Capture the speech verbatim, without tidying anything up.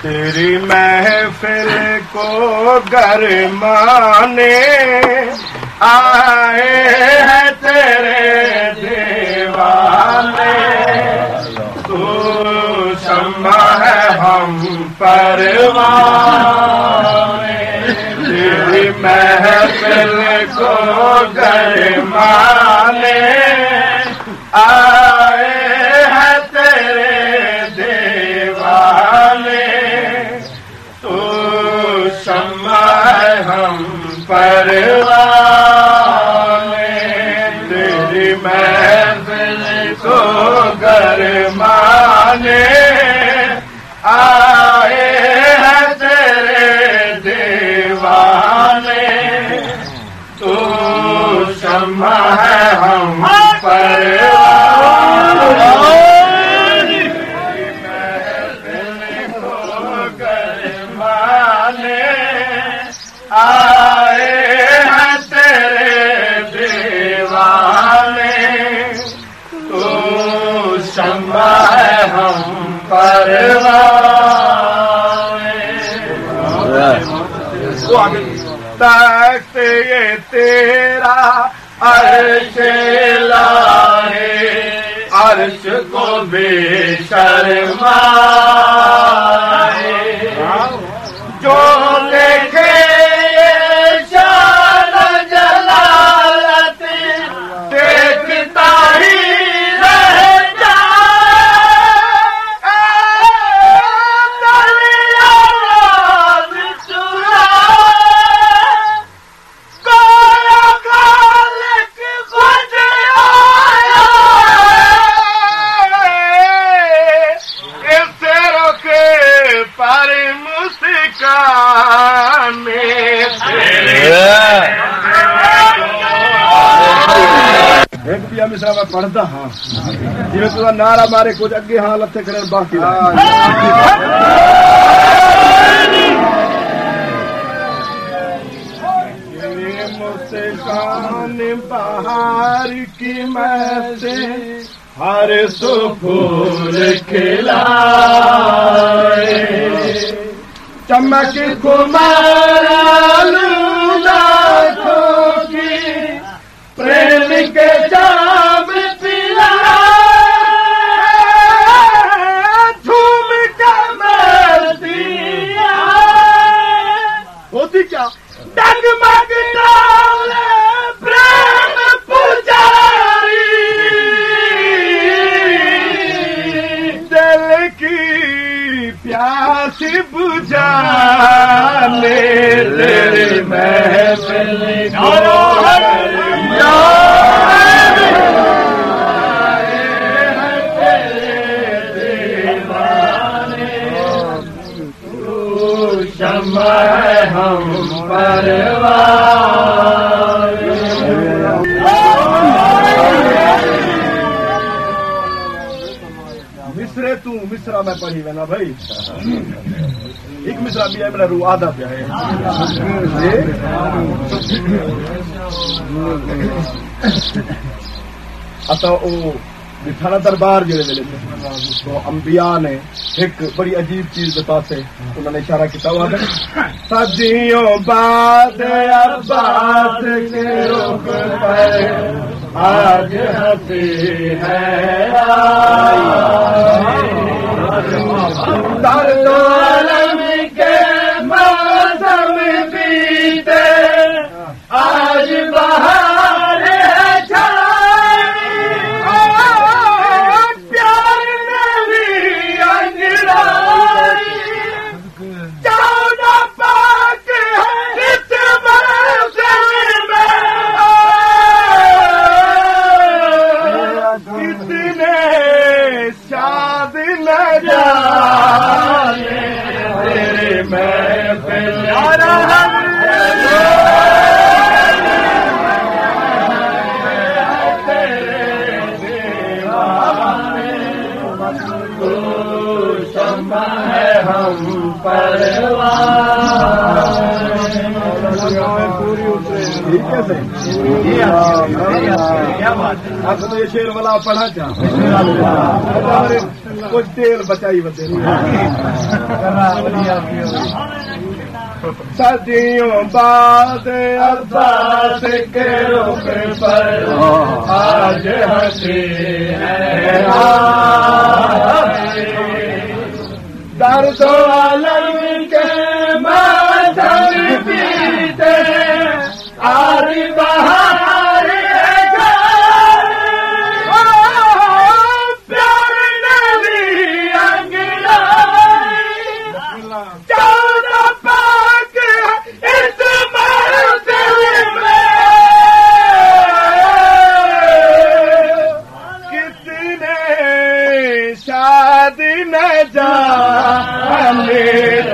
تیری محفل کو گرمانے آئے ہیں تیرے دیوانے، تو شمع ہے ہم پروانے، تیری محفل کو گرمانے آئے ہیں تیرے دیوانے، تو شمع ہے ہم پروانے، تیری محفل کو گرمانے آئے ہیں تیرے دیوانے، تو شمع ہے ہم پروانے، آئے ہیں تیرے دیوانے، تو شمع ہے ہم پروانے، تخت یہ تیرا عرش لائے، عرش کو بے شرمائے، جو دیکھے شان جلالت دیکھتا ہی رہ جائے، دریا راز چرائے، کویا خالق خود آیا، اس روکے پر ایک پیا مصرا میں پڑھتا ہاں جی تو نعرہ مارے کچھ اگے ہاں لتے کرے باقی مسکان بہار کی محفل ہر سو پھول کھلائے، چمک کمار لاکھوں کی پریم کے جام پلائے، جھوم کر مرتی ہوتی کیا ڈگمگ ڈالے پریم پجاری، دل کی پیاس بجھانے، تیرے محفل کو شمع ہے ہم پروانے، مصرے تو مصرا میں پڑھی نا بھائی، ایک مصرا بھی ہے میرا روح آدھا پہ ہے اصا او تھانا دربار جڑے ویلے تو انبیاء نے ایک بڑی عجیب چیز بتاتے انہوں نے اشارہ کیا ہوا ہے، صدیوں بعد عباس کے رخ پر آج ہنسی ہے درد عالم کے موسم بیتے آج بہار ہے چھائی، پیار میری انگڑائی چودہ پاک ہے اس محفل میں، کتنے شاد نظارے تیرے محفل ہم آپ تو یہ شیر والا پڑھا چاہ کچھ تیل بچائی بتے صدیوں بعد عباس کے رخ پر آج ہنسی ہے درد و علم کے ماتم پیتے آری بہار پیار نبی انگلائی چودہ پاک اس محفل میں کتنے شادی نہ جانے